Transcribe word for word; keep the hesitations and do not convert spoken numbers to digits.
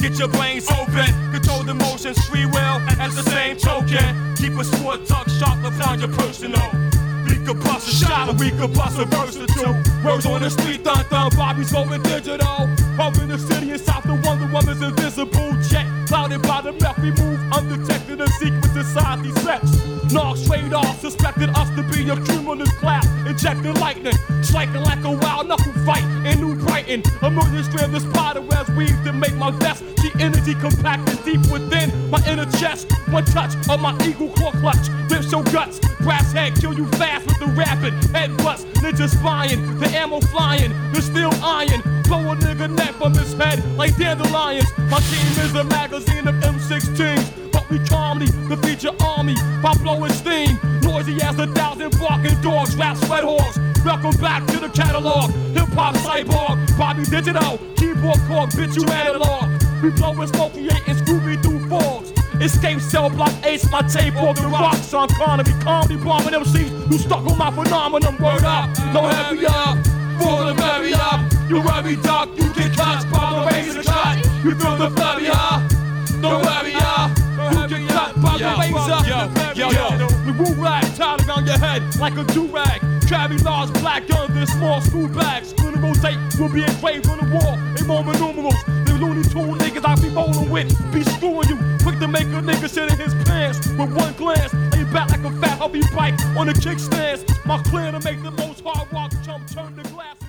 get your brains open. Control the motions, free will, at the same token. Keep a sport tuck sharp upon your personal. We could bust a shot or we could bust a verse or two. Words on the street, dun dun, Bobby's going digital. Up in the city and south, the Wonder Woman's invisible jet. Clouded by the meth, we move undetected in secret society sex. Knock straight off, suspected us to be a cumulus cloud. Injecting lightning, striking like a wild knuckle fight in New Brighton. A million strand of spider webs weave to make my vest. The energy compacted deep within my inner chest. One touch of my eagle claw clutch, rips your guts. Brass head kill you fast with the rapid head bust. Ninja spying, the ammo flying, the steel iron. Blow a nigga neck from his head like dandelions. My team is a magazine of M sixteens, but we calmly defeat your army by blowing steam. Noisy as a thousand barking dogs, rap sweat hogs. Welcome back to the catalog. Hip hop cyborg, Bobby Digital, keyboard cork, bitch you analog. We blowing smoke, creating Scooby-Doo fogs. Escape cell block ace, my tape off the rocks. Sean Connery, comedy bombing M Cs who stuck on my phenomenon. Word up, no heavy up, full of heavy up. You worry, duck, you get cut by the razor cut. You feel the flurry, huh? No worry, huh? You get cut by the razor. Yo, yo, yo, the woo rag tied around your head like a do-rag. Carry large black guns in small school bags. Funeral date will be engraved on the wall in Roman numerals. The Looney Tune niggas I be rolling with be screwing you. Quick to make a nigga shit in his pants with one glance. Lay back like a fat hubby bike on a kickstand. My clear to make the most hard rock jump turn to glass.